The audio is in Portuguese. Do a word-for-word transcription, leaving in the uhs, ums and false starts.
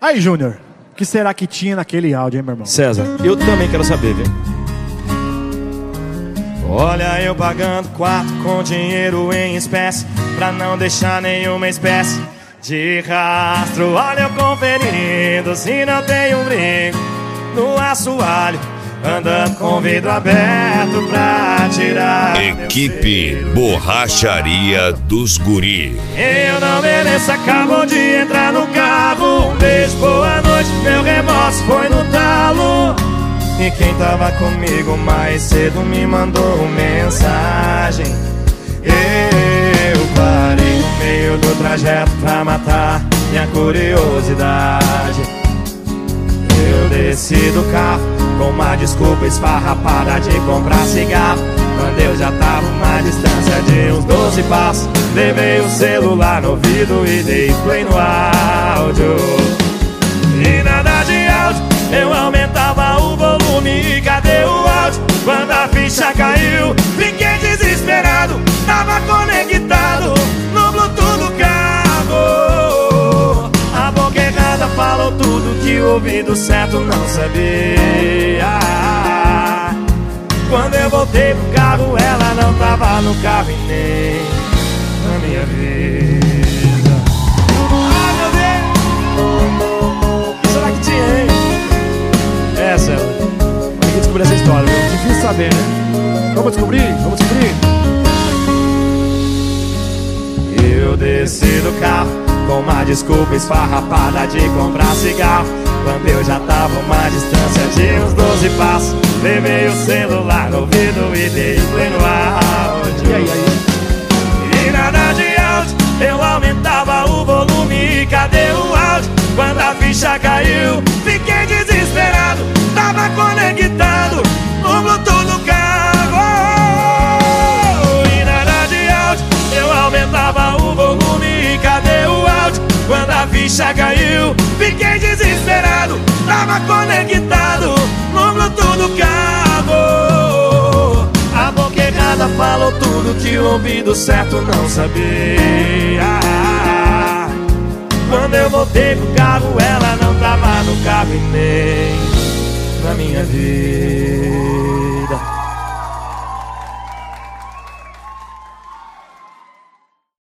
Aí, Júnior, o que será que tinha naquele áudio, hein, meu irmão? César, eu também quero saber, viu? Olha, eu pagando quarto com dinheiro em espécie, pra não deixar nenhuma espécie de rastro. Olha, eu conferindo se não tem um brinco no assoalho, andando com vidro aberto pra tirar. Equipe Borracharia dos Guri. Eu não mereço, acabou de entrar no carro. Um beijo, boa noite, meu remorso foi no talo. E quem tava comigo mais cedo me mandou mensagem. Eu parei no meio do trajeto pra matar minha curiosidade. Eu desci do carro com uma desculpa esfarrapada de comprar cigarro, quando eu já tava uma distância de uns doze passos. Levei o celular no ouvido e dei play no áudio. E nada de áudio, eu aumentava o volume. E cadê o áudio? Quando a ficha caiu, fiquei desesperado. Tava conectado no Bluetooth do carro. A boca errada falou tudo que o ouvido certo não sabia. Quando eu voltei pro carro, ela não tava no carro e nem na minha vida. Ah, meu Deus! O que será que tinha, hein? É, César, tem que descobrir essa história, viu? Difícil saber, né? Vamos descobrir, vamos descobrir. Eu desci do carro com uma desculpa esfarrapada de comprar cigarro, quando eu já tava uma distância de uns doze passos. Levei o celular no ouvido e dei play no áudio. E aí, aí? E nada de áudio, eu aumentava o volume. E cadê o áudio? Quando a ficha caiu, fiquei desesperado. Tava conectado no Bluetooth do carro. E nada de áudio, eu aumentava o volume. E cadê o áudio? Quando a ficha caiu, fiquei desesperado. Tava conectado no Bluetooth do carro. A boca errada falou tudo que o ouvido certo não sabia. Quando eu voltei pro carro, ela não tava no carro e nem na minha vida.